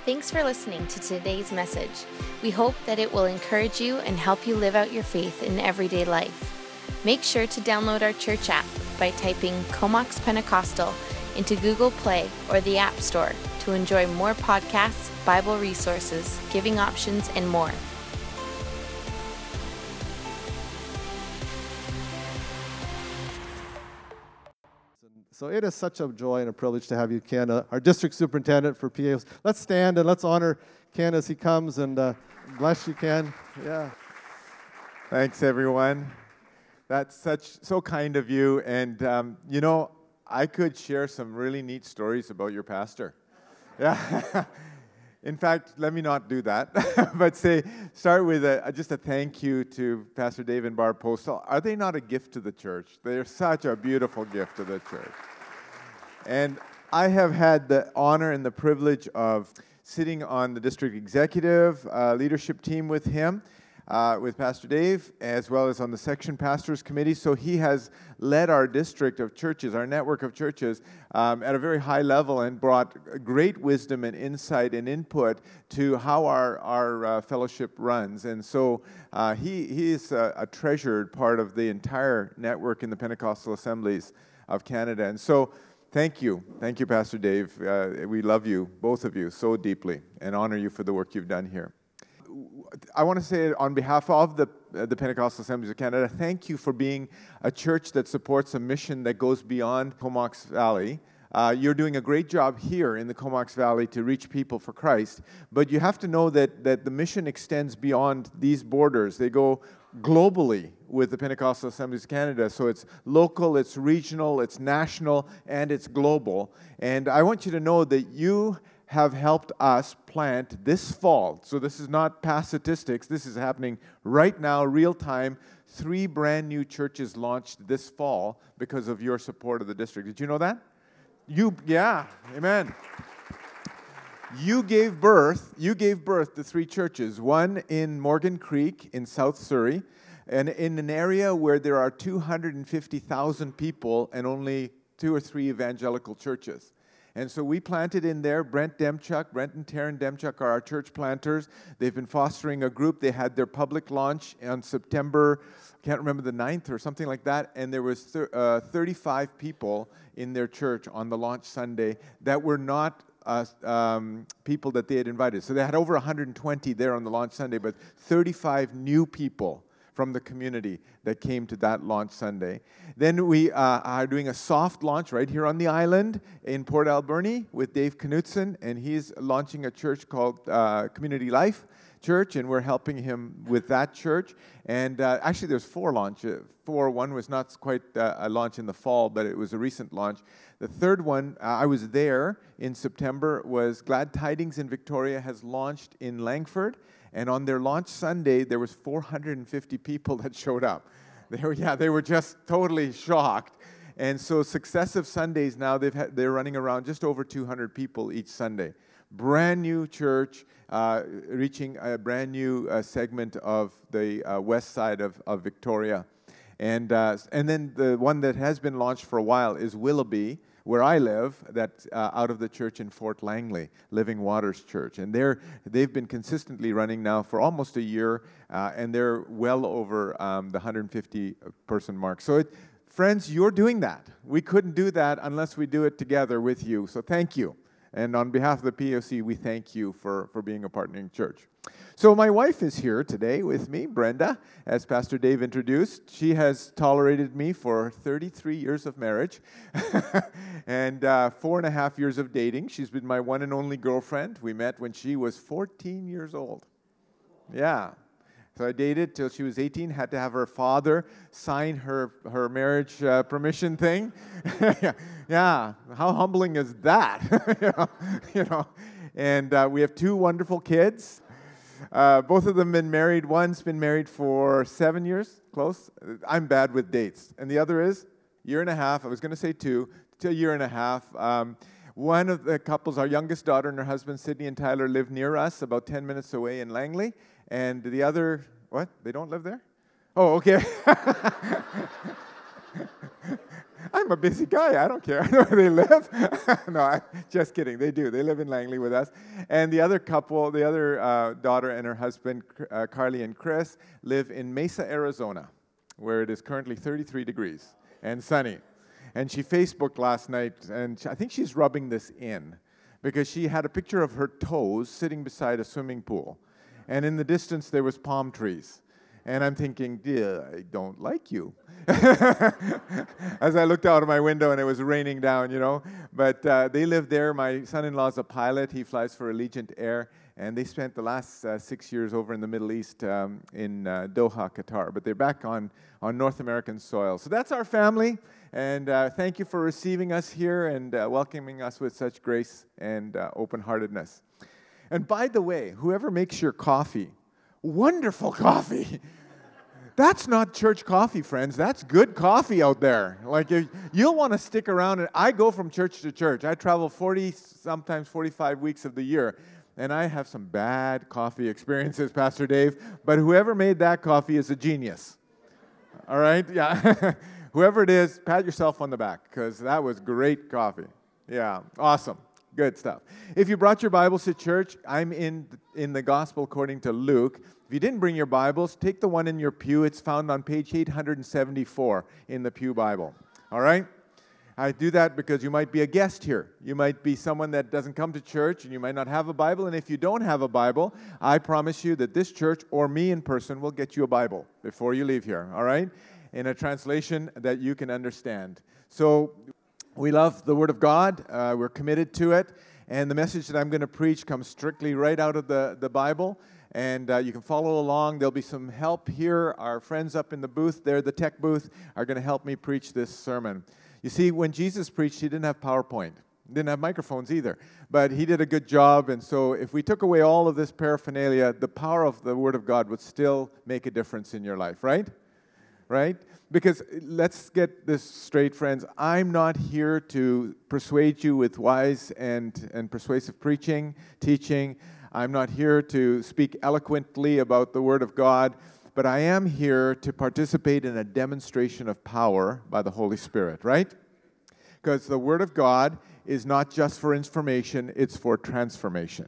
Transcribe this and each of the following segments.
Thanks for listening to today's message. We hope that it will encourage you and help you live out your faith in everyday life. Make sure to download our church app by typing Comox Pentecostal into Google Play or the App Store to enjoy more podcasts, Bible resources, giving options, and more. So it is such a joy and a privilege to have you, Ken, our district superintendent for PAOC. Let's stand and let's honor Ken as he comes, and bless you, Ken. Yeah. Thanks, everyone. That's so kind of you. And, I could share some really neat stories about your pastor. Yeah. In fact, let me not do that, but start with just a thank you to Pastor Dave and Barb Postal. Are they not a gift to the church? They're such a beautiful gift to the church. And I have had the honor and the privilege of sitting on the district executive leadership team with him, with Pastor Dave, as well as on the section pastors committee. So he has led our district of churches, our network of churches, at a very high level and brought great wisdom and insight and input to how our fellowship runs. And so he is a treasured part of the entire network in the Pentecostal Assemblies of Canada. And so thank you, Pastor Dave. We love you, both of you, so deeply, and honor you for the work you've done here. I want to say on behalf of the Pentecostal Assemblies of Canada, thank you for being a church that supports a mission that goes beyond Comox Valley. You're doing a great job here in the Comox Valley to reach people for Christ, but you have to know that the mission extends beyond these borders. They go globally with the Pentecostal Assemblies of Canada, so it's local, it's regional, it's national, and it's global. And I want you to know that you have helped us plant this fall. So this is not past statistics. This is happening right now, real time. 3 brand new churches launched this fall because of your support of the district. Did you know that? Yeah, amen. You gave birth to 3 churches. One in Morgan Creek in South Surrey, and in an area where there are 250,000 people and only 2 or 3 evangelical churches. And so we planted in there. Brent and Taryn Demchuk are our church planters. They've been fostering a group. They had their public launch on September, I can't remember, the 9th or something like that, and there was 35 people in their church on the launch Sunday that were not people that they had invited. So they had over 120 there on the launch Sunday, but 35 new people from the community that came to that launch Sunday. Then we are doing a soft launch right here on the island in Port Alberni with Dave Knutson, and he's launching a church called Community Life Church, and we're helping him with that church. And actually there's 4 launches. One was not quite a launch in the fall, but it was a recent launch. The third one, I was there in September, was Glad Tidings in Victoria has launched in Langford. And on their launch Sunday, there was 450 people that showed up. They were just totally shocked. And so successive Sundays now, they're running around just over 200 people each Sunday. Brand new church, reaching a brand new segment of the west side of Victoria. And then the one that has been launched for a while is Willoughby, where I live, that's out of the church in Fort Langley, Living Waters Church. And they've been consistently running now for almost a year, and they're well over the 150-person mark. So, friends, you're doing that. We couldn't do that unless we do it together with you. So thank you. And on behalf of the POC, we thank you for being a partnering church. So my wife is here today with me, Brenda, as Pastor Dave introduced. She has tolerated me for 33 years of marriage and 4.5 years of dating. She's been my one and only girlfriend. We met when she was 14 years old. Yeah. So I dated till she was 18, had to have her father sign her marriage permission thing. Yeah, how humbling is that? And we have 2 wonderful kids. Both of them been married. One's been married for 7 years, close. I'm bad with dates. And the other is 1.5 years. I was going to say 2 to 1.5 years. One of the couples, our youngest daughter and her husband, Sydney and Tyler, live near us, about 10 minutes away in Langley. And the other, what? They don't live there? Oh, okay. I'm a busy guy. I don't care. I know where they live. No, just kidding. They do. They live in Langley with us. And the other couple, the other daughter and her husband, Carly and Chris, live in Mesa, Arizona, where it is currently 33 degrees and sunny. And she Facebooked last night, and I think she's rubbing this in, because she had a picture of her toes sitting beside a swimming pool. And in the distance, there was palm trees. And I'm thinking, I don't like you. As I looked out of my window and it was raining down, But they live there. My son-in-law's a pilot. He flies for Allegiant Air. And they spent the last 6 years over in the Middle East in Doha, Qatar. But they're back on North American soil. So that's our family. And thank you for receiving us here and welcoming us with such grace and open-heartedness. And by the way, whoever makes your coffee, wonderful coffee. That's not church coffee, friends. That's good coffee out there. Like, you'll want to stick around. And I go from church to church. I travel 40, sometimes 45 weeks of the year. And I have some bad coffee experiences, Pastor Dave. But whoever made that coffee is a genius. All right? Yeah. Whoever it is, pat yourself on the back, because that was great coffee. Yeah, awesome. Good stuff. If you brought your Bibles to church, I'm in the Gospel according to Luke. If you didn't bring your Bibles, take the one in your pew. It's found on page 874 in the Pew Bible. All right? I do that because you might be a guest here. You might be someone that doesn't come to church, and you might not have a Bible. And if you don't have a Bible, I promise you that this church or me in person will get you a Bible before you leave here. All right? In a translation that you can understand. So we love the Word of God. We're committed to it. And the message that I'm going to preach comes strictly right out of the Bible. And you can follow along. There'll be some help here. Our friends up in the booth there, the tech booth, are going to help me preach this sermon. You see, when Jesus preached, he didn't have PowerPoint. He didn't have microphones either. But he did a good job. And so if we took away all of this paraphernalia, the power of the Word of God would still make a difference in your life, right? Right? Because let's get this straight, friends. I'm not here to persuade you with wise and persuasive preaching, teaching. I'm not here to speak eloquently about the Word of God, but I am here to participate in a demonstration of power by the Holy Spirit, right? Because the Word of God is not just for information, it's for transformation.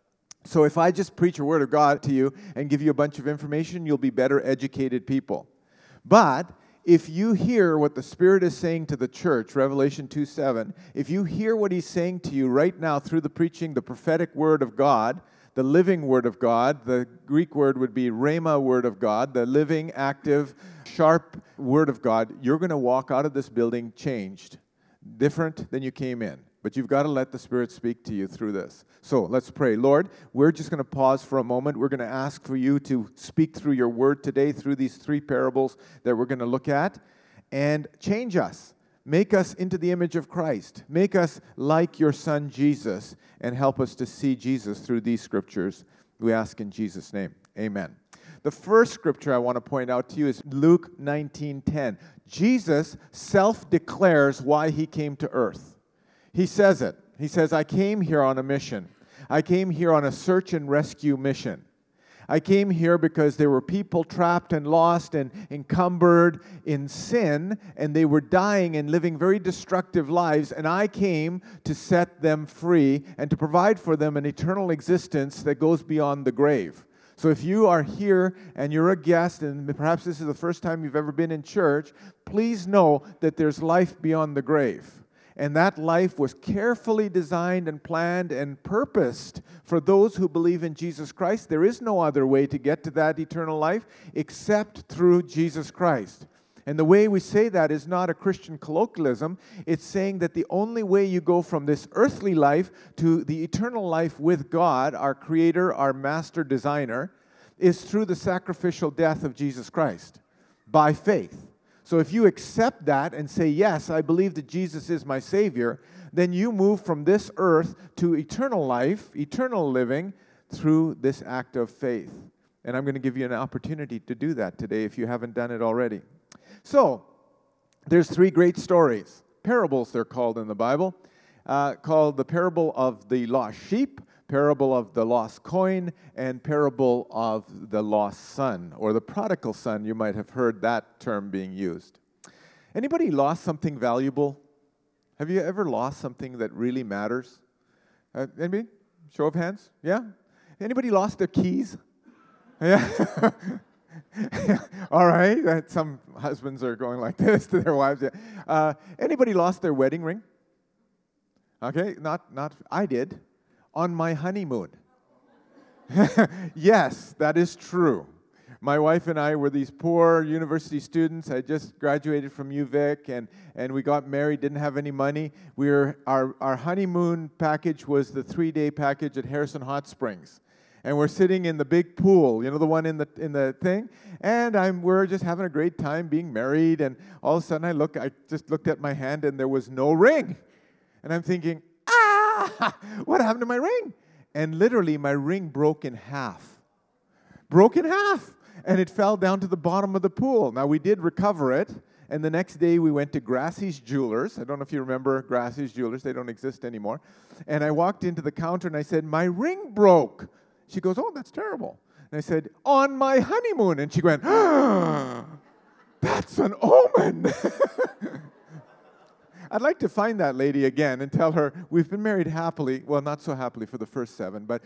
So if I just preach a Word of God to you and give you a bunch of information, you'll be better educated people. But if you hear what the Spirit is saying to the church, Revelation 2:7, if you hear what He's saying to you right now through the preaching, the prophetic Word of God, the living Word of God, the Greek word would be rhema Word of God, the living, active, sharp Word of God, you're going to walk out of this building changed, different than you came in. But you've got to let the Spirit speak to you through this. So let's pray. Lord, we're just going to pause for a moment. We're going to ask for you to speak through your word today, through these 3 parables that we're going to look at, and change us. Make us into the image of Christ. Make us like your Son, Jesus, and help us to see Jesus through these scriptures. We ask in Jesus' name. Amen. The first scripture I want to point out to you is Luke 19:10. Jesus self-declares why he came to earth. He says it. He says, I came here on a mission. I came here on a search and rescue mission. I came here because there were people trapped and lost and encumbered in sin, and they were dying and living very destructive lives, and I came to set them free and to provide for them an eternal existence that goes beyond the grave. So if you are here and you're a guest, and perhaps this is the first time you've ever been in church, please know that there's life beyond the grave. And that life was carefully designed and planned and purposed for those who believe in Jesus Christ. There is no other way to get to that eternal life except through Jesus Christ. And the way we say that is not a Christian colloquialism. It's saying that the only way you go from this earthly life to the eternal life with God, our Creator, our Master Designer, is through the sacrificial death of Jesus Christ, by faith. So if you accept that and say, yes, I believe that Jesus is my Savior, then you move from this earth to eternal life, eternal living, through this act of faith. And I'm going to give you an opportunity to do that today if you haven't done it already. So, there's 3 great stories. Parables, they're called in the Bible, called the parable of the lost sheep, parable of the lost coin, and parable of the lost son, or the prodigal son. You might have heard that term being used. Anybody lost something valuable? Have you ever lost something that really matters? Anybody? Show of hands? Yeah? Anybody lost their keys? Yeah? All right. Some husbands are going like this to their wives. Yeah. Anybody lost their wedding ring? Okay, not. I did. On my honeymoon. Yes, that is true. My wife and I were these poor university students. I just graduated from UVic, and we got married, didn't have any money. Our honeymoon package was the 3-day package at Harrison Hot Springs. And we're sitting in the big pool, you know, the one in the thing, and we're just having a great time being married, and all of a sudden I just looked at my hand, and there was no ring. And I'm thinking, what happened to my ring? And literally my ring broke in half. And it fell down to the bottom of the pool. Now, we did recover it, and the next day we went to Grassy's Jewelers. I don't know if you remember Grassy's Jewelers. They don't exist anymore. And I walked into the counter, and I said, my ring broke. She goes, oh, that's terrible. And I said, on my honeymoon. And she went, that's an omen. I'd like to find that lady again and tell her we've been married happily. Well, not so happily for the first 7, but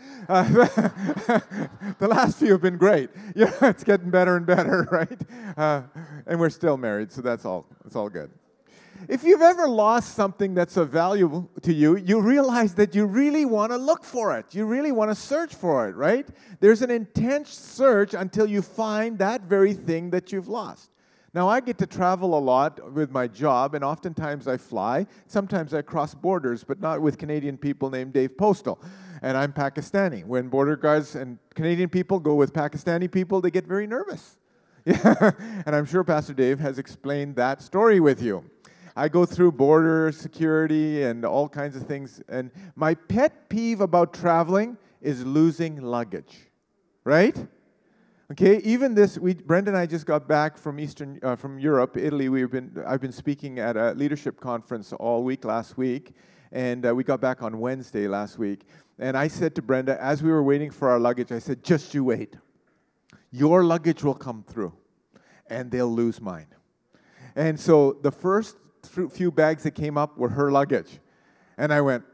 the last few have been great. Yeah, it's getting better and better, right? And we're still married, so that's all. It's all good. If you've ever lost something that's of value to you, you realize that you really want to look for it. You really want to search for it, right? There's an intense search until you find that very thing that you've lost. Now, I get to travel a lot with my job, and oftentimes I fly. Sometimes I cross borders, but not with Canadian people named Dave Postal. And I'm Pakistani. When border guards and Canadian people go with Pakistani people, they get very nervous. Yeah. And I'm sure Pastor Dave has explained that story with you. I go through border security and all kinds of things. And my pet peeve about traveling is losing luggage, right? Okay, even this, Brenda and I just got back from from Europe, Italy. I've been speaking at a leadership conference all week last week, and we got back on Wednesday last week. And I said to Brenda, as we were waiting for our luggage, I said, just you wait. Your luggage will come through, and they'll lose mine. And so the first few bags that came up were her luggage. And I went,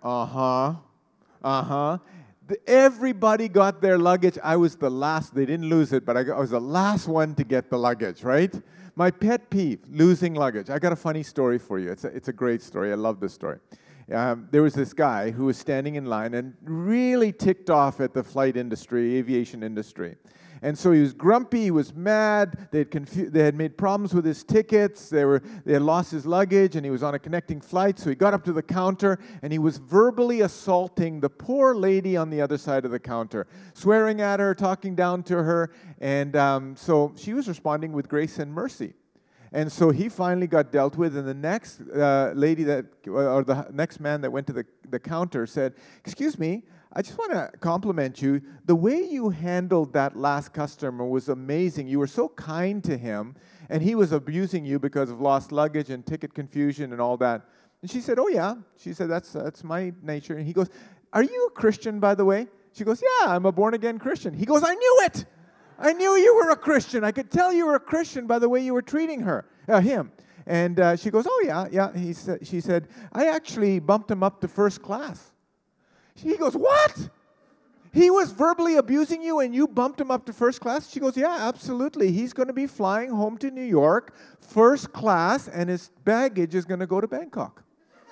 everybody got their luggage. I was the last. They didn't lose it, but I was the last one to get the luggage, right? My pet peeve, losing luggage. I got a funny story for you. It's a great story. I love this story. There was this guy who was standing in line and really ticked off at the flight industry, aviation industry. And so he was grumpy, he was mad, they had made problems with his tickets, they had lost his luggage, and he was on a connecting flight, so he got up to the counter, and he was verbally assaulting the poor lady on the other side of the counter, swearing at her, talking down to her, and so she was responding with grace and mercy. And so he finally got dealt with, and the next the next man that went to the counter said, "Excuse me, I just want to compliment you. The way you handled that last customer was amazing. You were so kind to him, and he was abusing you because of lost luggage and ticket confusion and all that." And she said, "Oh, yeah." She said, that's my nature. And he goes, "Are you a Christian, by the way?" She goes, "Yeah, I'm a born-again Christian." He goes, "I knew it. I knew you were a Christian. I could tell you were a Christian by the way you were treating him." And she goes, "Oh, yeah." She said, "I actually bumped him up to first class." He goes, "What? He was verbally abusing you and you bumped him up to first class?" She goes, "Yeah, absolutely. He's going to be flying home to New York, first class, and his baggage is going to go to Bangkok."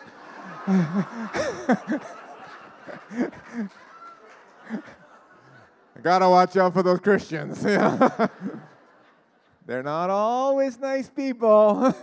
I gotta watch out for those Christians. They're not always nice people.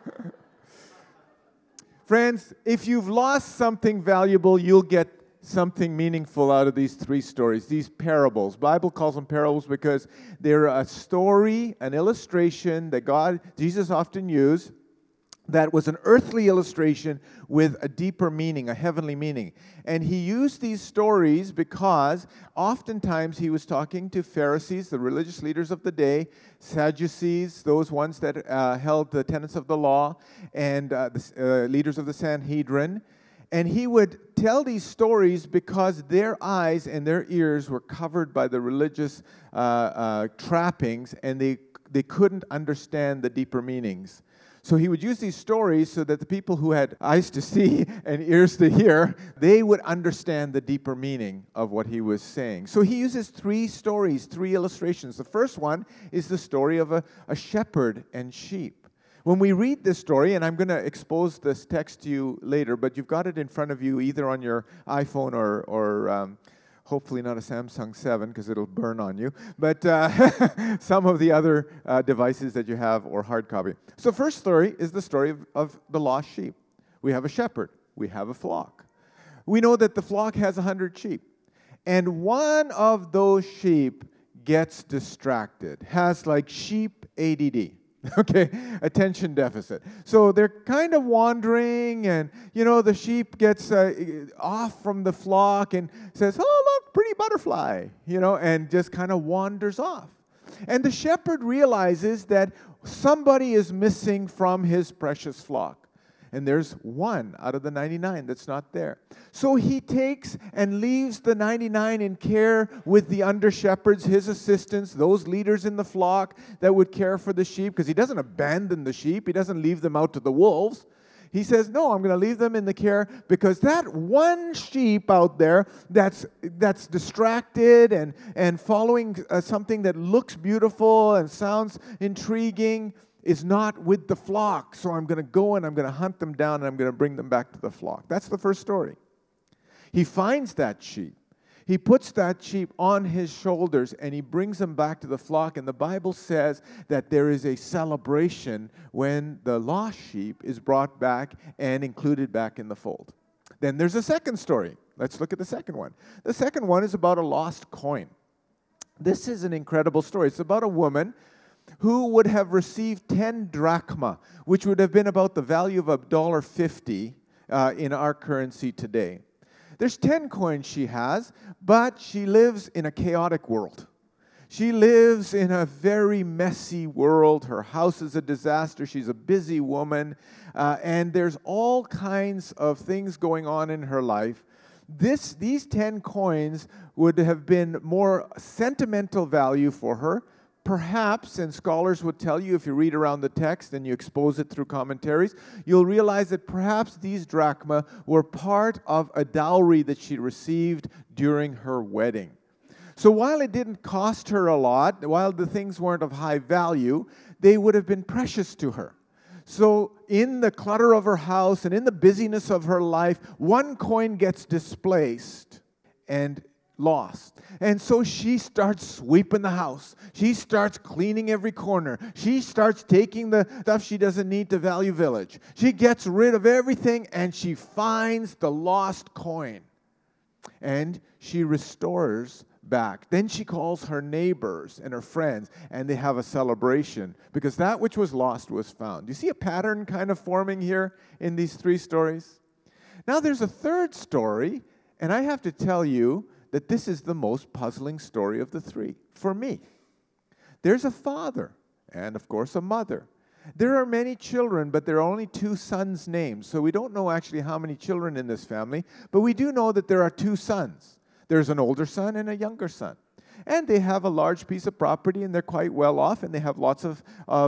Friends, if you've lost something valuable, you'll get something meaningful out of these 3 stories, these parables. Bible calls them parables because they're a story, an illustration that Jesus often used that was an earthly illustration with a deeper meaning, a heavenly meaning. And he used these stories because oftentimes he was talking to Pharisees, the religious leaders of the day, Sadducees, those ones that held the tenets of the law, and the leaders of the Sanhedrin. And he would tell these stories because their eyes and their ears were covered by the religious trappings, and they couldn't understand the deeper meanings. So he would use these stories so that the people who had eyes to see and ears to hear, they would understand the deeper meaning of what he was saying. So he uses 3 stories, 3 illustrations. The first one is the story of a shepherd and sheep. When we read this story, and I'm going to expose this text to you later, but you've got it in front of you either on your iPhone or hopefully not a Samsung 7 because it'll burn on you, but some of the other devices that you have or hard copy. So first story is the story of the lost sheep. We have a shepherd. We have a flock. We know that the flock has 100 sheep. And one of those sheep gets distracted, has like sheep ADD. Okay, attention deficit. So they're kind of wandering, and the sheep gets off from the flock and says, "Oh, look, pretty butterfly," and just kind of wanders off. And the shepherd realizes that somebody is missing from his precious flock. And there's one out of the 99 that's not there. So he takes and leaves the 99 in care with the under-shepherds, his assistants, those leaders in the flock that would care for the sheep, because he doesn't abandon the sheep. He doesn't leave them out to the wolves. He says, no, I'm going to leave them in the care because that one sheep out there that's distracted and following something that looks beautiful and sounds intriguing is not with the flock. So I'm going to go and I'm going to hunt them down and I'm going to bring them back to the flock. That's the first story. He finds that sheep. He puts that sheep on his shoulders and he brings them back to the flock. And the Bible says that there is a celebration when the lost sheep is brought back and included back in the fold. Then there's a second story. Let's look at the second one. The second one is about a lost coin. This is an incredible story. It's about a woman who would have received 10 drachma, which would have been about the value of $1.50 in our currency today. There's 10 coins she has, but she lives in a chaotic world. She lives in a very messy world. Her house is a disaster. She's a busy woman, and there's all kinds of things going on in her life. These 10 coins would have been more sentimental value for her. Perhaps, and scholars would tell you if you read around the text and you expose it through commentaries, you'll realize that perhaps these drachma were part of a dowry that she received during her wedding. So while it didn't cost her a lot, while the things weren't of high value, they would have been precious to her. So in the clutter of her house and in the busyness of her life, one coin gets displaced and lost. And so she starts sweeping the house. She starts cleaning every corner. She starts taking the stuff she doesn't need to Value Village. She gets rid of everything and she finds the lost coin. And she restores back. Then she calls her neighbors and her friends and they have a celebration because that which was lost was found. Do you see a pattern kind of forming here in these 3 stories? Now there's a third story, and I have to tell you that this is the most puzzling story of the 3 for me. There's a father and, of course, a mother. There are many children, but there are only 2 sons' names, so we don't know actually how many children in this family, but we do know that there are 2 sons. There's an older son and a younger son. And they have a large piece of property, and they're quite well off, and they have lots of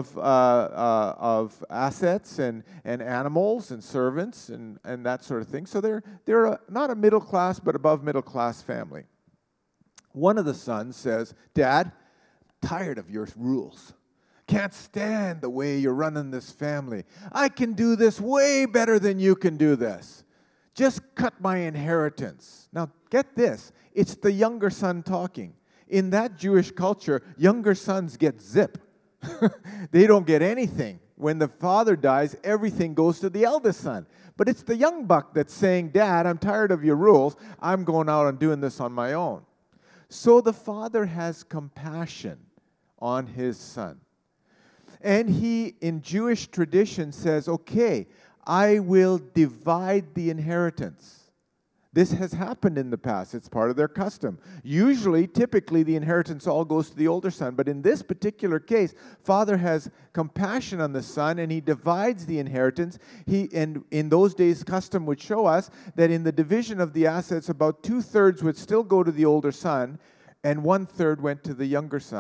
assets and animals and servants and that sort of thing. So they're not a middle class, but above middle class family. One of the sons says, "Dad, tired of your rules. Can't stand the way you're running this family. I can do this way better than you can do this. Just cut my inheritance." Now, get this. It's the younger son talking. In that Jewish culture, younger sons get zip. They don't get anything. When the father dies, everything goes to the eldest son. But it's the young buck that's saying, "Dad, I'm tired of your rules. I'm going out and doing this on my own." So the father has compassion on his son. And he, in Jewish tradition, says, "Okay, I will divide the inheritance." This has happened in the past. It's part of their custom. Usually, typically, the inheritance all goes to the older son. But in this particular case, father has compassion on the son, and he divides the inheritance. And in those days, custom would show us that in the division of the assets, about 2/3 would still go to the older son, and 1/3 went to the younger son.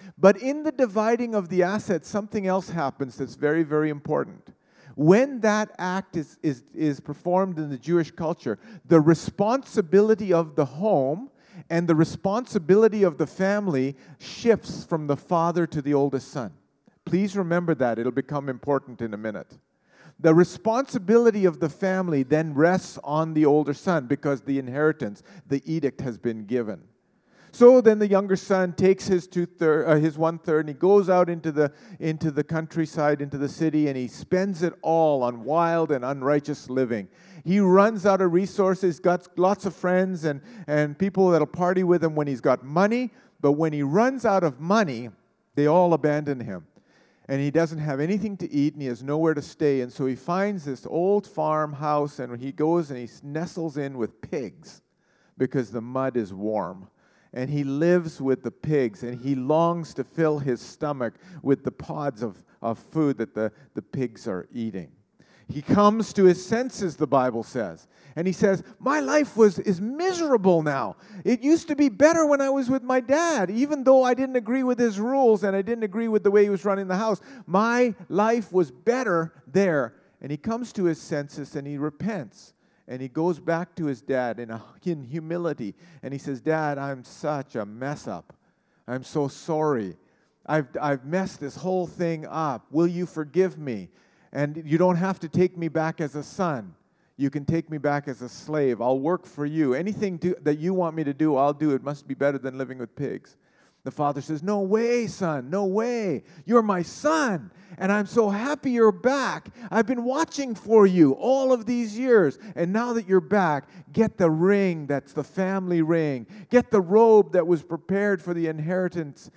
But in the dividing of the assets, something else happens that's very, very important. When that act is performed in the Jewish culture, the responsibility of the home and the responsibility of the family shifts from the father to the oldest son. Please remember that. It'll become important in a minute. The responsibility of the family then rests on the older son because the inheritance, the edict has been given. So then the younger son takes his 1/3, and he goes out into the countryside, into the city, and he spends it all on wild and unrighteous living. He runs out of resources, got lots of friends and people that'll party with him when he's got money, but when he runs out of money, they all abandon him. And he doesn't have anything to eat, and he has nowhere to stay, and so he finds this old farmhouse, and he goes and he nestles in with pigs because the mud is warm. And he lives with the pigs, and he longs to fill his stomach with the pods of food that the pigs are eating. He comes to his senses, the Bible says, and he says, my life is miserable now. It used to be better when I was with my dad, even though I didn't agree with his rules and I didn't agree with the way he was running the house. My life was better there. And he comes to his senses and he repents. And he goes back to his dad in humility. And he says, Dad, I'm such a mess up. I'm so sorry. I've messed this whole thing up. Will you forgive me? And you don't have to take me back as a son. You can take me back as a slave. I'll work for you. Anything that you want me to do, I'll do. It must be better than living with pigs. The father says, no way, son, no way. You're my son, and I'm so happy you're back. I've been watching for you all of these years, and now that you're back, get the ring that's the family ring. Get the robe that was prepared for the inheritance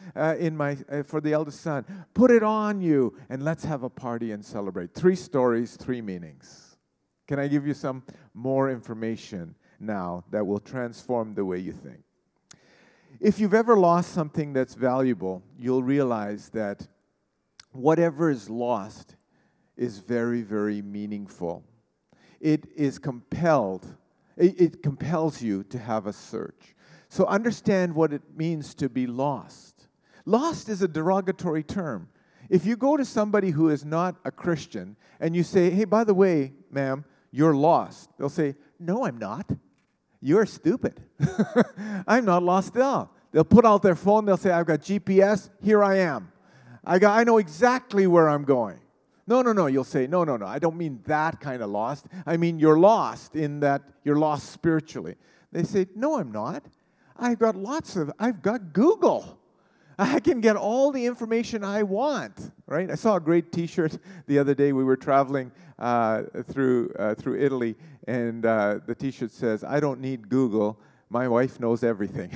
for the eldest son. Put it on you, and let's have a party and celebrate. 3 stories, 3 meanings. Can I give you some more information now that will transform the way you think? If you've ever lost something that's valuable, you'll realize that whatever is lost is very, very meaningful. It compels you to have a search. So understand what it means to be lost. Lost is a derogatory term. If you go to somebody who is not a Christian and you say, hey, by the way, ma'am, you're lost, they'll say, no, I'm not. You're stupid. I'm not lost at all. They'll put out their phone. They'll say, I've got GPS. Here I am. I know exactly where I'm going. No. You'll say, no. I don't mean that kind of lost. I mean you're lost in that you're lost spiritually. They say, no, I'm not. I've got Google. I can get all the information I want, right? I saw a great T-shirt the other day. We were traveling through Italy, and the T-shirt says, I don't need Google. My wife knows everything.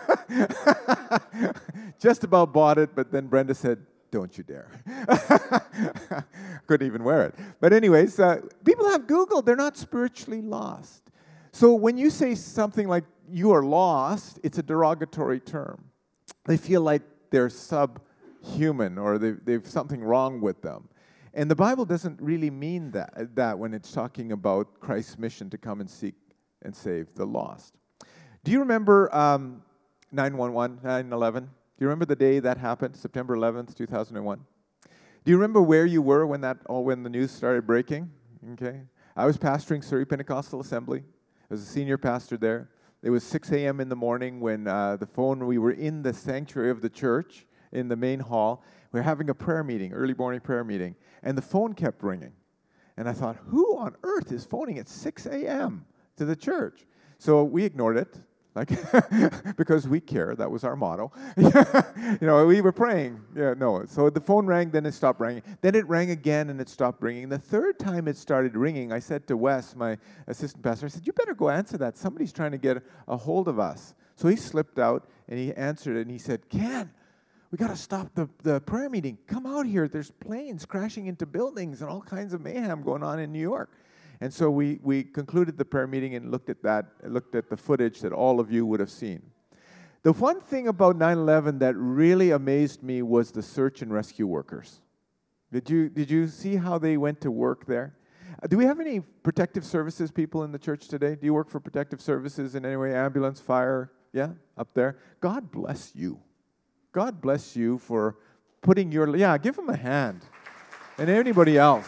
Just about bought it, but then Brenda said, don't you dare. Couldn't even wear it. But anyways, people have Google. They're not spiritually lost. So when you say something like you are lost, it's a derogatory term. They feel like they're subhuman or they've something wrong with them. And the Bible doesn't really mean that when it's talking about Christ's mission to come and seek and save the lost. Do you remember 9/11? Do you remember the day that happened, September 11th, 2001? Do you remember where you were when the news started breaking? Okay, I was pastoring Surrey Pentecostal Assembly. I was a senior pastor there. It was 6 a.m. in the morning when we were in the sanctuary of the church in the main hall. We were having a prayer meeting, early morning prayer meeting, and the phone kept ringing. And I thought, who on earth is phoning at 6 a.m. to the church? So we ignored it, because we care. That was our motto. We were praying. So the phone rang, then it stopped ringing. Then it rang again, and it stopped ringing. The third time it started ringing, I said to Wes, my assistant pastor, I said, you better go answer that. Somebody's trying to get a hold of us. So he slipped out, and he answered it, and he said, Ken, we got to stop the prayer meeting. Come out here. There's planes crashing into buildings and all kinds of mayhem going on in New York. And so we concluded the prayer meeting and looked at the footage that all of you would have seen. The one thing about 9/11 that really amazed me was the search and rescue workers. Did you see how they went to work there? Do we have any protective services people in the church today? Do you work for protective services in any way? Ambulance, fire? Yeah, up there. God bless you. God bless you for putting your, give him a hand. And anybody else.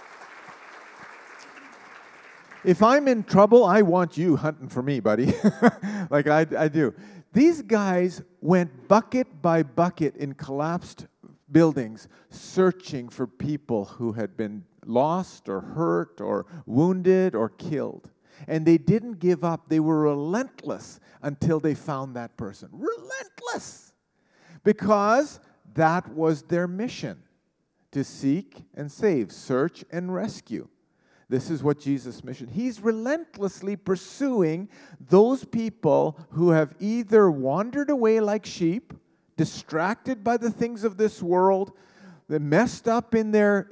If I'm in trouble, I want you hunting for me, buddy. Like I do. These guys went bucket by bucket in collapsed buildings searching for people who had been lost or hurt or wounded or killed. And they didn't give up. They were relentless until they found that person. Relentless! Because that was their mission, to seek and save, search and rescue. This is what Jesus' mission. He's relentlessly pursuing those people who have either wandered away like sheep, distracted by the things of this world, they messed up in their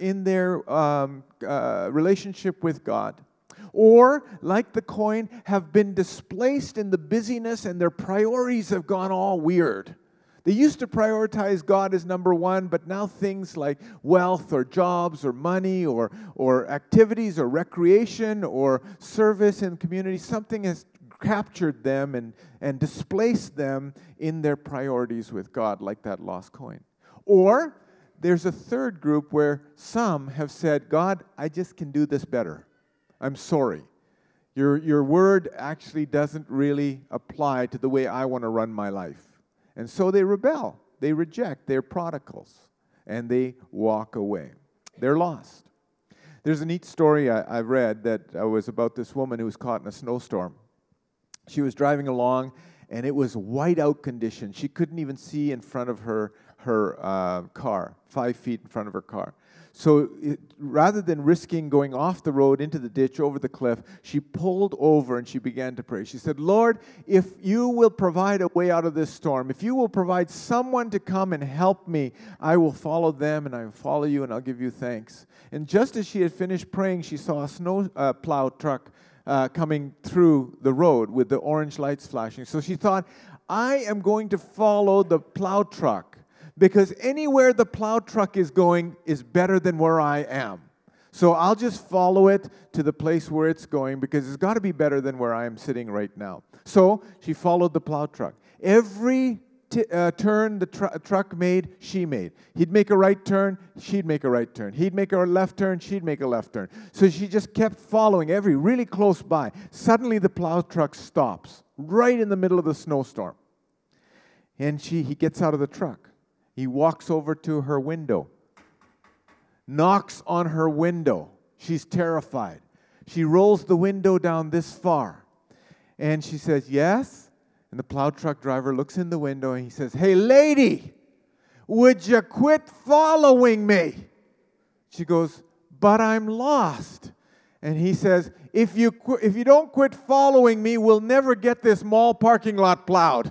relationship with God, or, like the coin, have been displaced in the busyness and their priorities have gone all weird. They used to prioritize God as number one, but now things like wealth or jobs or money or activities or recreation or service in the community, something has captured them and displaced them in their priorities with God, like that lost coin. Or there's a third group where some have said, God, I just can do this better. I'm sorry. Your word actually doesn't really apply to the way I want to run my life. And so they rebel, they reject, they're prodigals, and they walk away. They're lost. There's a neat story I read that was about this woman who was caught in a snowstorm. She was driving along, and it was whiteout conditions. She couldn't even see in front of her car, 5 feet in front of her car. So rather than risking going off the road into the ditch, over the cliff, she pulled over and she began to pray. She said, Lord, if you will provide a way out of this storm, if you will provide someone to come and help me, I will follow them and I will follow you and I'll give you thanks. And just as she had finished praying, she saw a snow plow truck coming through the road with the orange lights flashing. So she thought, I am going to follow the plow truck, because anywhere the plow truck is going is better than where I am. So I'll just follow it to the place where it's going, because it's got to be better than where I am sitting right now. So she followed the plow truck. Every turn the truck made, she made. He'd make a right turn, she'd make a right turn. He'd make a left turn, she'd make a left turn. So she just kept following really close by. Suddenly the plow truck stops right in the middle of the snowstorm. And he gets out of the truck. He walks over to her window, knocks on her window. She's terrified. She rolls the window down this far. And she says, yes. And the plow truck driver looks in the window and he says, hey, lady, would you quit following me? She goes, but I'm lost. And he says, if you don't quit following me, we'll never get this mall parking lot plowed.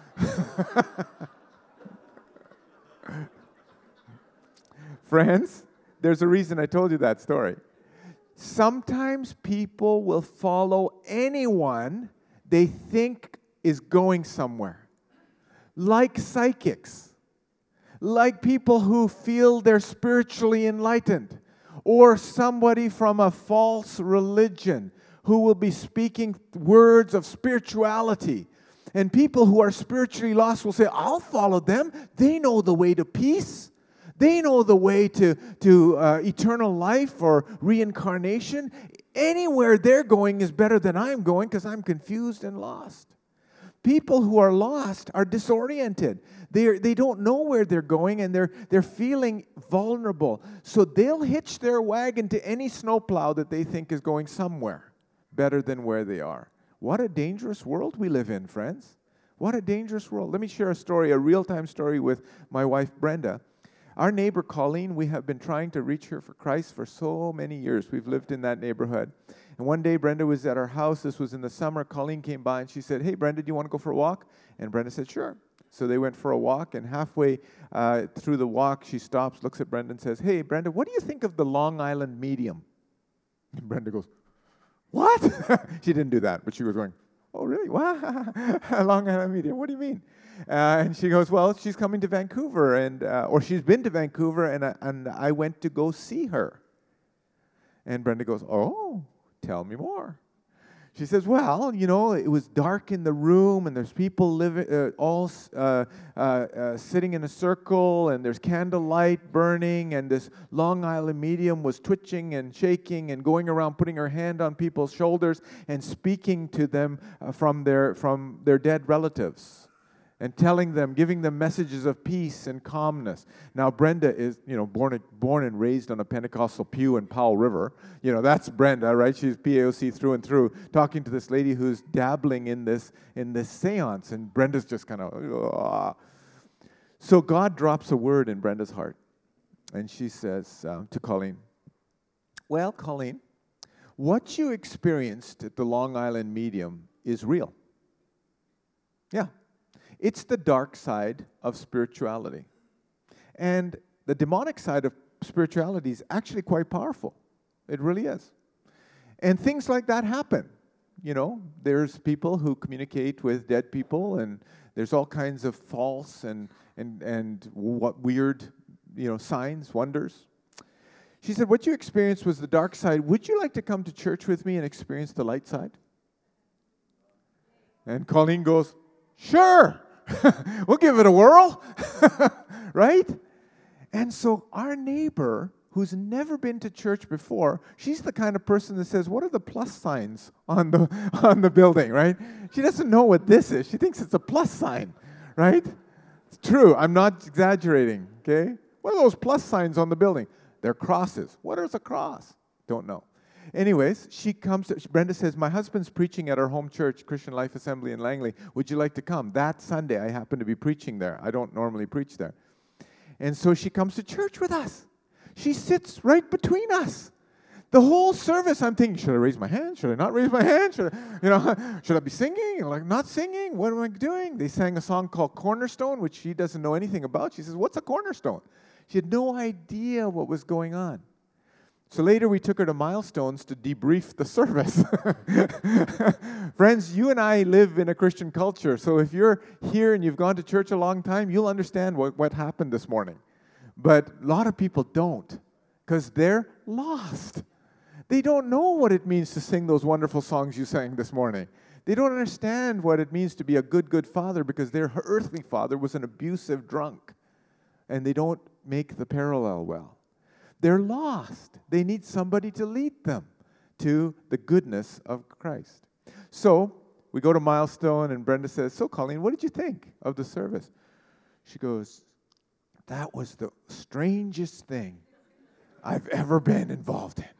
Friends, there's a reason I told you that story. Sometimes people will follow anyone they think is going somewhere. Like psychics. Like people who feel they're spiritually enlightened. Or somebody from a false religion who will be speaking words of spirituality. And people who are spiritually lost will say, I'll follow them. They know the way to peace. They know the way to eternal life or reincarnation. Anywhere they're going is better than I'm going, because I'm confused and lost. People who are lost are disoriented. They don't know where they're going, and they're feeling vulnerable. So they'll hitch their wagon to any snowplow that they think is going somewhere better than where they are. What a dangerous world we live in, friends. What a dangerous world. Let me share a story, a real-time story with my wife, Brenda. Our neighbor, Colleen, we have been trying to reach her for Christ for so many years. We've lived in that neighborhood. And one day, Brenda was at our house. This was in the summer. Colleen came by, and she said, hey, Brenda, do you want to go for a walk? And Brenda said, sure. So they went for a walk, and halfway through the walk, she stops, looks at Brenda, and says, hey, Brenda, what do you think of the Long Island medium? And Brenda goes, what? She didn't do that, but she was going, oh, really? What? Long Island medium, what do you mean? And she goes, well, she's coming to Vancouver, or she's been to Vancouver, and I went to go see her. And Brenda goes, oh, tell me more. She says, well, it was dark in the room, and there's people living, all sitting in a circle, and there's candlelight burning, and this Long Island medium was twitching and shaking and going around putting her hand on people's shoulders and speaking to them from their dead relatives, and telling them, giving them messages of peace and calmness. Now, Brenda is, born and raised on a Pentecostal pew in Powell River. That's Brenda, right? She's PAOC through and through, talking to this lady who's dabbling in this seance, and Brenda's just kind of, ugh. So God drops a word in Brenda's heart, and she says to Colleen, well, Colleen, what you experienced at the Long Island Medium is real. Yeah. It's the dark side of spirituality. And the demonic side of spirituality is actually quite powerful. It really is. And things like that happen. There's people who communicate with dead people, and there's all kinds of false and what weird, signs, wonders. She said, what you experienced was the dark side. Would you like to come to church with me and experience the light side? And Colleen goes, sure. We'll give it a whirl, right? And so our neighbor, who's never been to church before, she's the kind of person that says, what are the plus signs on the building, right? She doesn't know what this is. She thinks it's a plus sign, right? It's true. I'm not exaggerating, okay? What are those plus signs on the building? They're crosses. What is a cross? Don't know. Anyways, Brenda says, my husband's preaching at our home church, Christian Life Assembly in Langley. Would you like to come? That Sunday, I happen to be preaching there. I don't normally preach there. And so she comes to church with us. She sits right between us. The whole service, I'm thinking, should I raise my hand? Should I not raise my hand? Should I be singing? Not singing? What am I doing? They sang a song called Cornerstone, which she doesn't know anything about. She says, what's a cornerstone? She had no idea what was going on. So later we took her to Milestones to debrief the service. Friends, you and I live in a Christian culture, so if you're here and you've gone to church a long time, you'll understand what happened this morning. But a lot of people don't, because they're lost. They don't know what it means to sing those wonderful songs you sang this morning. They don't understand what it means to be a good father, because their earthly father was an abusive drunk, and they don't make the parallel well. They're lost. They need somebody to lead them to the goodness of Christ. So we go to Milestone, and Brenda says, so Colleen, what did you think of the service? She goes, that was the strangest thing I've ever been involved in.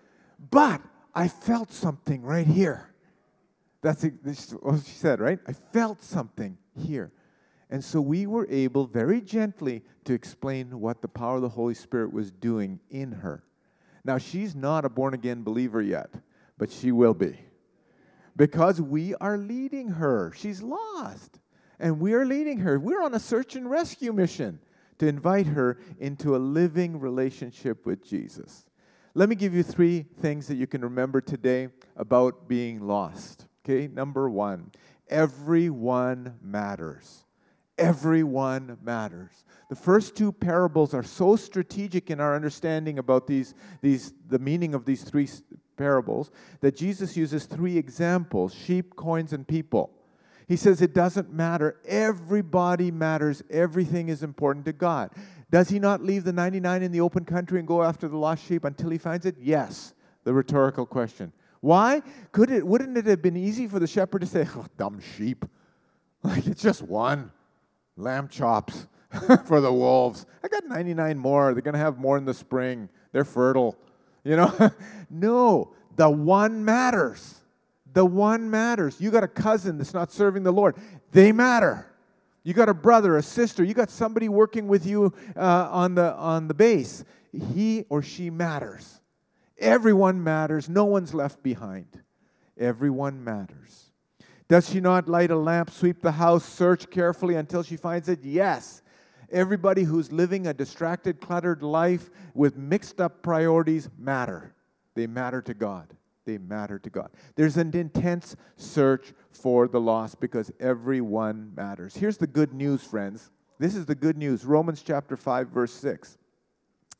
But I felt something right here. That's what she said, right? I felt something here. And so we were able very gently to explain what the power of the Holy Spirit was doing in her. Now, she's not a born-again believer yet, but she will be. Because we are leading her. She's lost. And we are leading her. We're on a search and rescue mission to invite her into a living relationship with Jesus. Let me give you 3 things that you can remember today about being lost. Okay, number 1, everyone matters. Everyone matters. The first 2 parables are so strategic in our understanding about the meaning of these 3 parables that Jesus uses 3 examples: sheep, coins, and people. He says it doesn't matter. Everybody matters. Everything is important to God. Does he not leave the 99 in the open country and go after the lost sheep until he finds it? Yes. The rhetorical question. Why? Wouldn't it have been easy for the shepherd to say, oh, dumb sheep. Like, it's just one. Lamb chops for the wolves. I got 99 more. They're going to have more in the spring. They're fertile. No, the one matters. The one matters. You got a cousin that's not serving the Lord. They matter. You got a brother, a sister. You got somebody working with you on the base. He or she matters. Everyone matters. No one's left behind. Everyone matters. Does she not light a lamp, sweep the house, search carefully until she finds it? Yes. Everybody who's living a distracted, cluttered life with mixed up priorities matter. They matter to God. They matter to God. There's an intense search for the lost because everyone matters. Here's the good news, friends. This is the good news. Romans chapter 5, verse 6.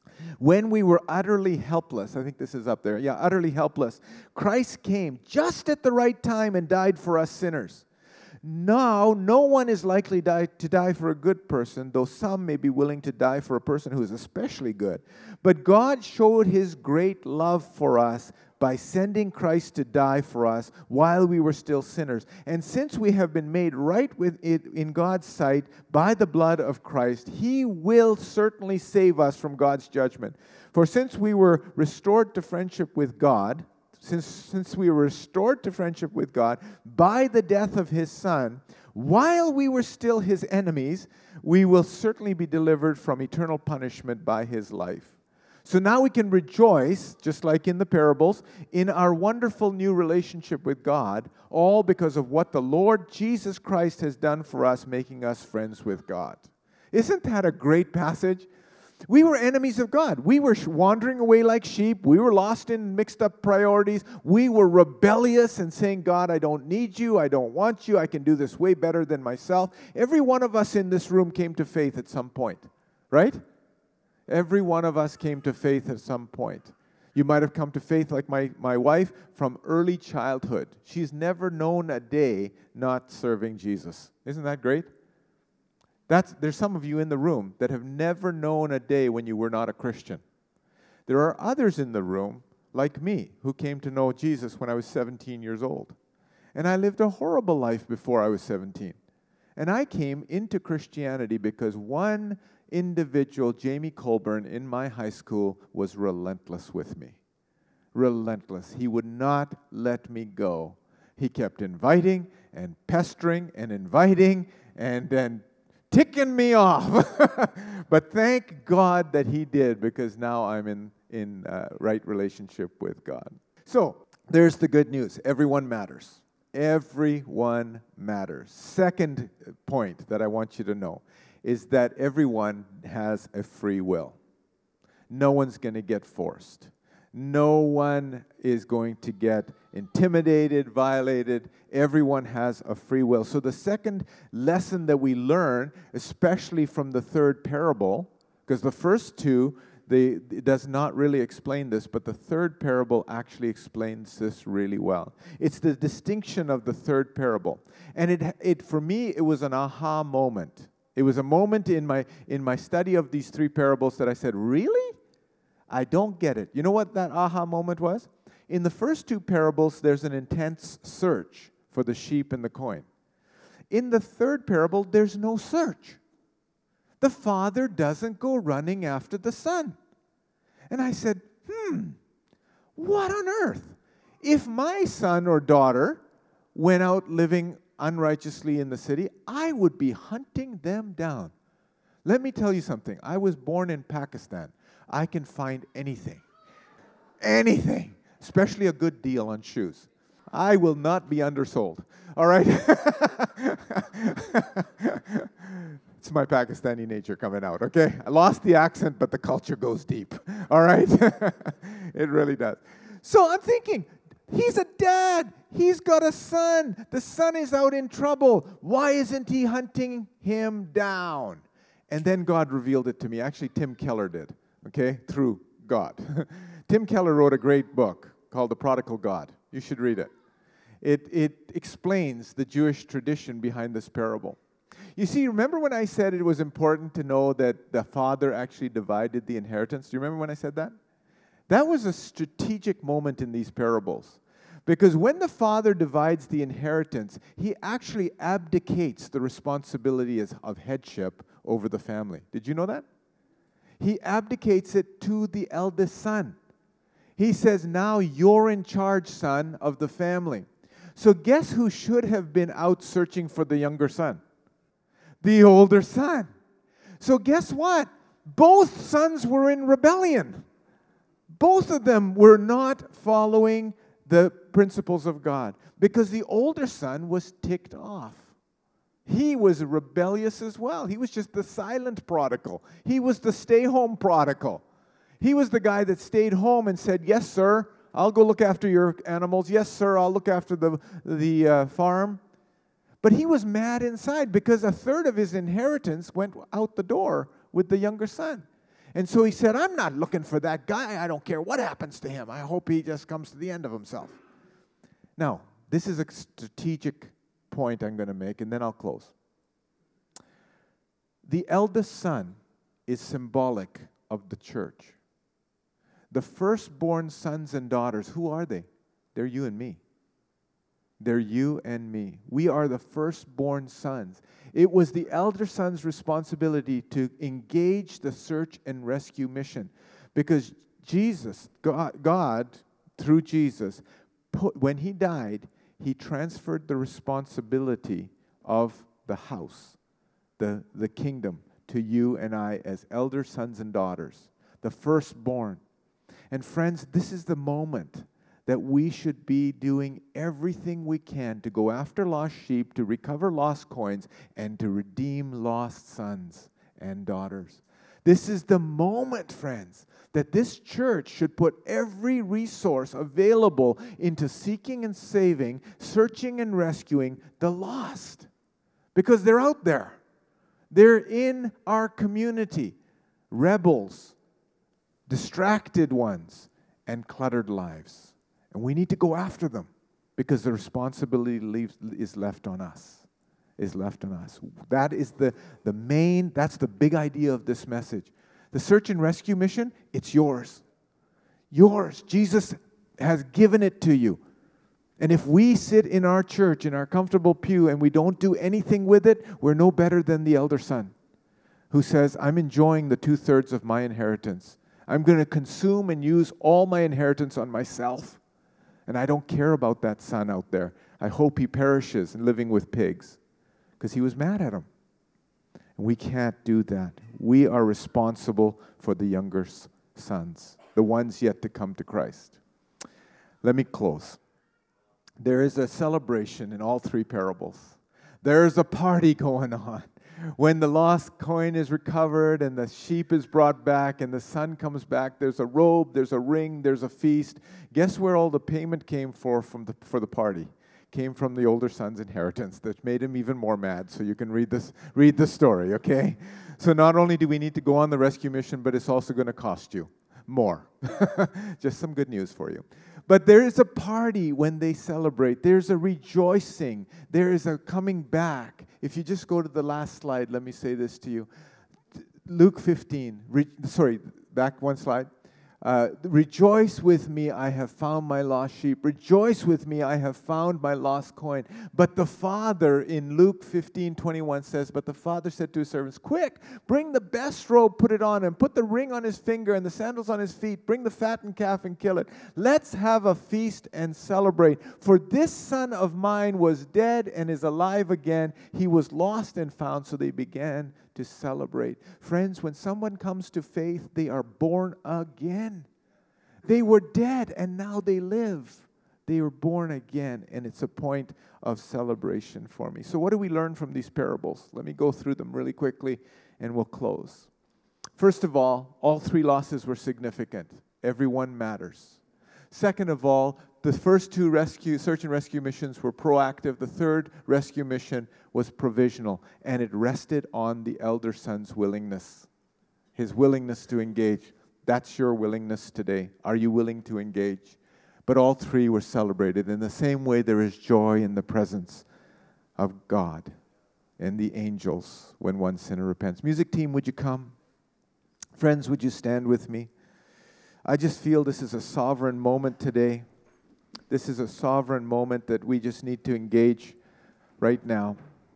When we were utterly helpless, I think this is up there, yeah, utterly helpless, Christ came just at the right time and died for us sinners. Now, no one is likely to die for a good person, though some may be willing to die for a person who is especially good. But God showed His great love for us by sending Christ to die for us while we were still sinners. And since we have been made right with it in God's sight by the blood of Christ, He will certainly save us from God's judgment. For since we were restored to friendship with God, since we were restored to friendship with God by the death of His Son, while we were still His enemies, we will certainly be delivered from eternal punishment by His life. So now we can rejoice, just like in the parables, in our wonderful new relationship with God, all because of what the Lord Jesus Christ has done for us, making us friends with God. Isn't that a great passage? We were enemies of God. We were wandering away like sheep. We were lost in mixed up priorities. We were rebellious and saying, God, I don't need you. I don't want you. I can do this way better than myself. Every one of us in this room came to faith at some point, right? Every one of us came to faith at some point. You might have come to faith like my wife from early childhood. She's never known a day not serving Jesus. Isn't that great? There's some of you in the room that have never known a day when you were not a Christian. There are others in the room, like me, who came to know Jesus when I was 17 years old. And I lived a horrible life before I was 17. And I came into Christianity because one individual, Jamie Colburn, in my high school was relentless with me. Relentless. He would not let me go. He kept inviting and pestering and inviting and then ticking me off. But thank God that he did, because now I'm in right relationship with God. So there's the good news. Everyone matters. Everyone matters. Second point that I want you to know is that everyone has a free will. No one's going to get forced. No one is going to get intimidated, violated. Everyone has a free will. So the second lesson that we learn, especially from the third parable, because the first two, it does not really explain this, but the third parable actually explains this really well. It's the distinction of the third parable. And it for me, it was an aha moment. It was a moment in my study of these three parables that I said, really? I don't get it. You know what that aha moment was? In the first two parables, there's an intense search for the sheep and the coin. In the third parable, there's no search. The father doesn't go running after the son. And I said, what on earth? If my son or daughter went out living unrighteously in the city, I would be hunting them down. Let me tell you something. I was born in Pakistan. I can find anything. Anything. Especially a good deal on shoes. I will not be undersold. All right? It's my Pakistani nature coming out, okay? I lost the accent, but the culture goes deep. All right? It really does. So I'm thinking, he's a dad. He's got a son. The son is out in trouble. Why isn't he hunting him down? And then God revealed it to me. Actually, Tim Keller did, okay, through God. Tim Keller wrote a great book called The Prodigal God. You should read it. It explains the Jewish tradition behind this parable. You see, remember when I said it was important to know that the father actually divided the inheritance? Do you remember when I said that? That was a strategic moment in these parables. Because when the father divides the inheritance, he actually abdicates the responsibility of headship over the family. Did you know that? He abdicates it to the eldest son. He says, now you're in charge, son, of the family. So guess who should have been out searching for the younger son? The older son. So guess what? Both sons were in rebellion. Both of them were not following the principles of God because the older son was ticked off. He was rebellious as well. He was just the silent prodigal. He was the stay-home prodigal. He was the guy that stayed home and said, yes, sir, I'll go look after your animals. Yes, sir, I'll look after the farm. But he was mad inside because a third of his inheritance went out the door with the younger son. And so he said, I'm not looking for that guy. I don't care what happens to him. I hope he just comes to the end of himself. Now, this is a strategic point I'm going to make, and then I'll close. The eldest son is symbolic of the church. The firstborn sons and daughters, who are they? They're you and me. They're you and me. We are the firstborn sons. It was the elder son's responsibility to engage the search and rescue mission, because Jesus, God through Jesus, when he died, he transferred the responsibility of the house, the kingdom, to you and I as elder sons and daughters, the firstborn. And friends, this is the moment that we should be doing everything we can to go after lost sheep, to recover lost coins, and to redeem lost sons and daughters. This is the moment, friends, that this church should put every resource available into seeking and saving, searching and rescuing the lost. Because they're out there. They're in our community. Rebels, distracted ones, and cluttered lives. And we need to go after them because the responsibility is left on us. That is that's the big idea of this message. The search and rescue mission, it's yours. Yours. Jesus has given it to you. And if we sit in our church, in our comfortable pew, and we don't do anything with it, we're no better than the elder son who says, I'm enjoying the 2/3 of my inheritance. I'm going to consume and use all my inheritance on myself. And I don't care about that son out there. I hope he perishes and living with pigs, because he was mad at him. And we can't do that. We are responsible for the younger sons, the ones yet to come to Christ. Let me close. There is a celebration in all three parables. There is a party going on. When the lost coin is recovered and the sheep is brought back and the son comes back, there's a robe, there's a ring, there's a feast. Guess where all the payment came for the party? Came from the older son's inheritance that made him even more mad. So you can read the story, okay? So not only do we need to go on the rescue mission, but it's also going to cost you more. Just some good news for you. But there is a party when they celebrate. There's a rejoicing. There is a coming back. If you just go to the last slide, let me say this to you. Luke 15. Back one slide. Rejoice with me, I have found my lost sheep. Rejoice with me, I have found my lost coin. But the father in Luke 15:21 says, but the father said to his servants, quick, bring the best robe, put it on him. Put the ring on his finger and the sandals on his feet. Bring the fattened calf and kill it. Let's have a feast and celebrate. For this son of mine was dead and is alive again. He was lost and found. So they began to celebrate. Friends, when someone comes to faith, they are born again. They were dead and now they live. They were born again, and it's a point of celebration for me. So what do we learn from these parables? Let me go through them really quickly and we'll close. First of all three losses were significant. Everyone matters. Second of all, the first two search and rescue missions were proactive. The third rescue mission was provisional, and it rested on the elder son's willingness, his willingness to engage. That's your willingness today. Are you willing to engage? But all three were celebrated. In the same way, there is joy in the presence of God and the angels when one sinner repents. Music team, would you come? Friends, would you stand with me? I just feel this is a sovereign moment today. This is a sovereign moment that we just need to engage right now.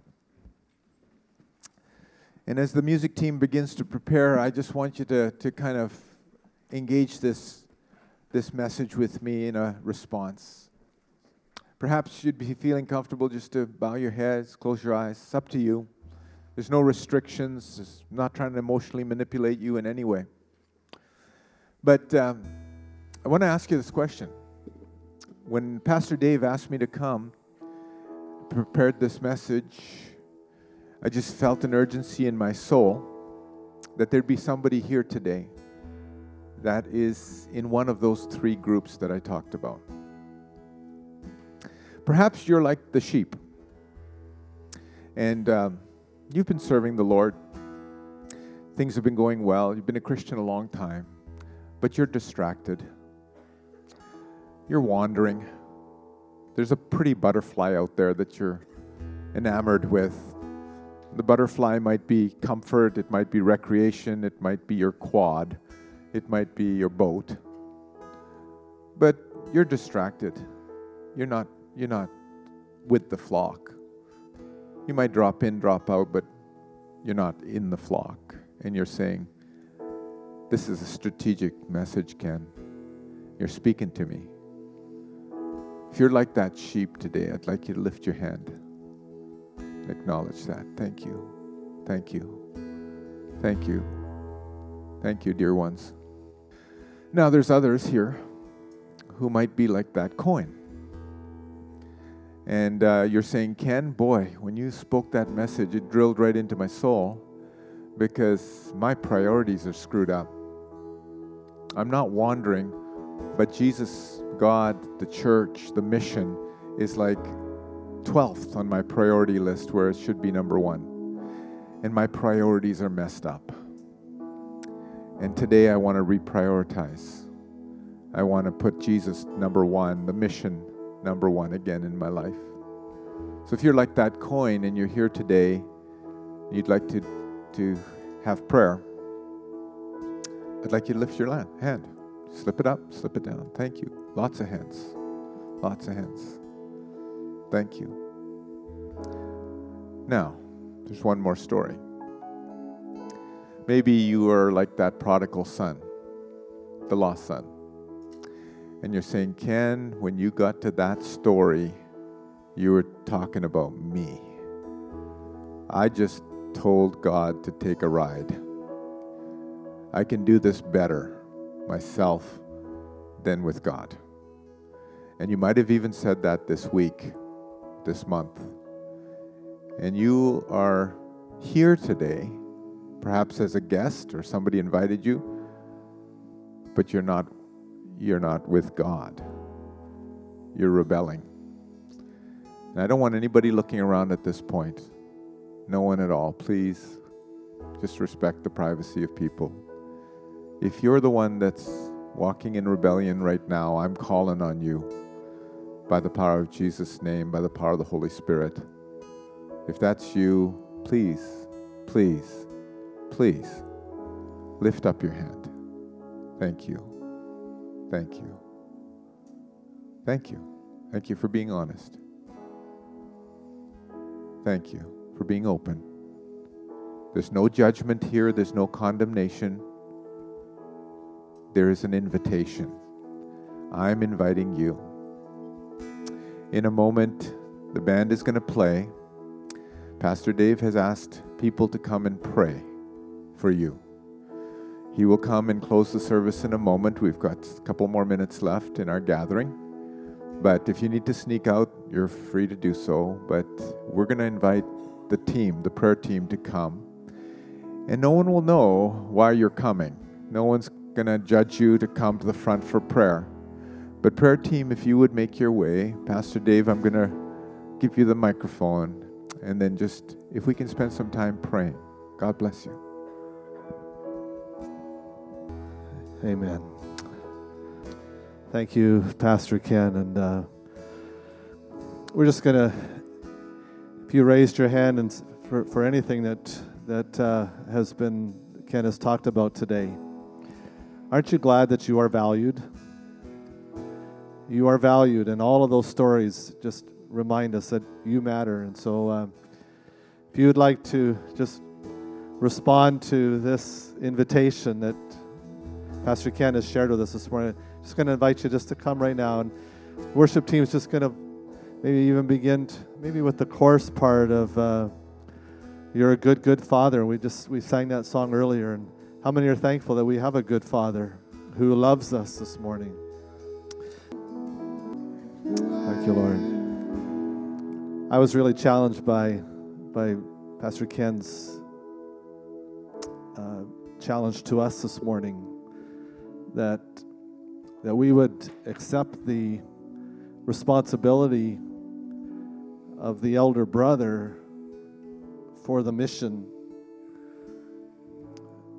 And as the music team begins to prepare, I just want you to kind of engage this message with me in a response. Perhaps you'd be feeling comfortable just to bow your heads, close your eyes. It's up to you. There's no restrictions. It's not trying to emotionally manipulate you in any way. But I want to ask you this question. When Pastor Dave asked me to come, prepared this message, I just felt an urgency in my soul that there'd be somebody here today that is in one of those three groups that I talked about. Perhaps you're like the sheep, and you've been serving the Lord. Things have been going well. You've been a Christian a long time, but you're distracted. You're wandering. There's a pretty butterfly out there that you're enamored with. The butterfly might be comfort, it might be recreation, it might be your quad, it might be your boat. But you're distracted. You're not with the flock. You might drop in, drop out, but you're not in the flock. And you're saying, this is a strategic message, Ken. You're speaking to me. If you're like that sheep today, I'd like you to lift your hand. Acknowledge that. Thank you. Thank you. Thank you. Thank you, dear ones. Now, there's others here who might be like that coin. And you're saying, Ken, boy, when you spoke that message, it drilled right into my soul because my priorities are screwed up. I'm not wandering, but Jesus, God, the church, the mission is like 12th on my priority list where it should be number 1. And my priorities are messed up. And today I want to reprioritize. I want to put Jesus number 1, the mission number 1 again in my life. So if you're like that coin and you're here today, you'd like to have prayer, I'd like you to lift your hand. Slip it up, slip it down. Thank you. Lots of hands. Lots of hands. Thank you. Now, there's one more story. Maybe you are like that prodigal son, the lost son. And you're saying, Ken, when you got to that story, you were talking about me. I just told God to take a ride. I can do this better myself than with God. And you might have even said that this week, this month. And you are here today, perhaps as a guest or somebody invited you, but you're not with God. You're rebelling. And I don't want anybody looking around at this point. No one at all. Please, just respect the privacy of people. If you're the one that's walking in rebellion right now, I'm calling on you by the power of Jesus' name, by the power of the Holy Spirit. If that's you, please, please, please, lift up your hand. Thank you. Thank you. Thank you. Thank you for being honest. Thank you for being open. There's no judgment here. There's no condemnation. There is an invitation. I'm inviting you. In a moment, the band is going to play. Pastor Dave has asked people to come and pray for you. He will come and close the service in a moment. We've got a couple more minutes left in our gathering. But if you need to sneak out, you're free to do so. But we're going to invite the team, the prayer team, to come. And no one will know why you're coming. No one's going to judge you to come to the front for prayer. But prayer team, if you would make your way, Pastor Dave, I'm going to give you the microphone. And then just, if we can spend some time praying. God bless you. Amen. Thank you, Pastor Ken. And we're just going to, if you raised your hand and for anything that has been, Ken has talked about today, aren't you glad that you are valued? You are valued, and all of those stories just remind us that you matter. And so if you would like to just respond to this invitation that Pastor Ken has shared with us this morning, just going to invite you just to come right now. And worship team is just going to maybe even begin maybe with the chorus part of You're a Good, Good Father. We sang that song earlier. And how many are thankful that we have a good Father who loves us this morning? Thank you, Lord. I was really challenged by Pastor Ken's challenge to us this morning that we would accept the responsibility of the elder brother for the mission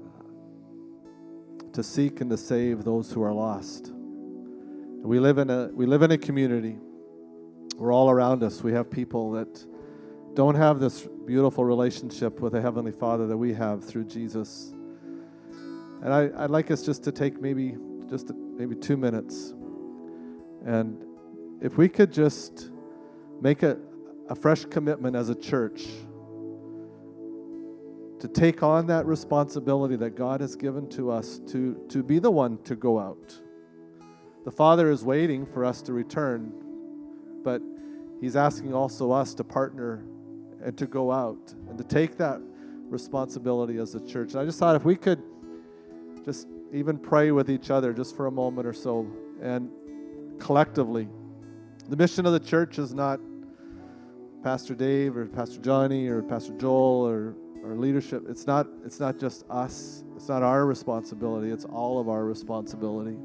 to seek and to save those who are lost. We live in a community where all around us we have people that don't have this beautiful relationship with the Heavenly Father that we have through Jesus. And I'd like us just to take maybe 2 minutes, and if we could just make a fresh commitment as a church to take on that responsibility that God has given to us to be the one to go out. The Father is waiting for us to return, but He's asking also us to partner and to go out and to take that responsibility as a church. And I just thought if we could just even pray with each other just for a moment or so, and collectively. The mission of the church is not Pastor Dave or Pastor Johnny or Pastor Joel or leadership. It's not just us. It's not our responsibility. It's all of our responsibility.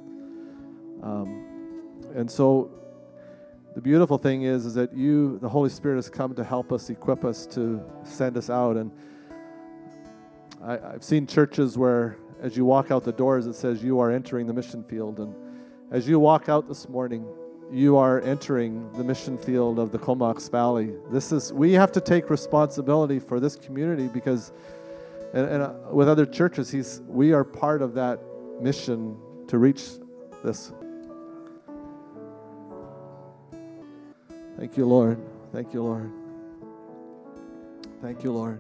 And so the beautiful thing is that the Holy Spirit has come to help us, equip us, to send us out. And I've seen churches where as you walk out the doors, it says you are entering the mission field. And as you walk out this morning, you are entering the mission field of the Comox Valley. We have to take responsibility for this community because, and with other churches, we are part of that mission to reach this. Thank you, Lord. Thank you, Lord. Thank you, Lord.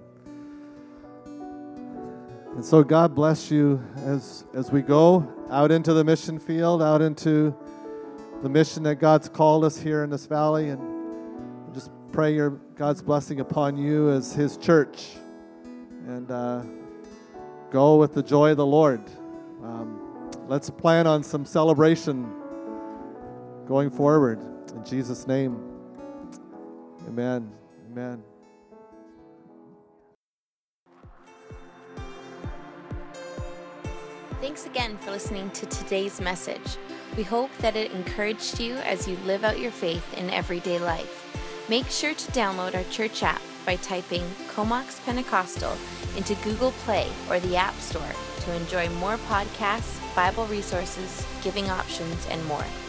And so God bless you as we go out into the mission field, out into the mission that God's called us here in this valley, and just pray God's blessing upon you as His church, and go with the joy of the Lord. Let's plan on some celebration going forward. In Jesus' name, amen. Amen. Thanks again for listening to today's message. We hope that it encouraged you as you live out your faith in everyday life. Make sure to download our church app by typing Comox Pentecostal into Google Play or the App Store to enjoy more podcasts, Bible resources, giving options, and more.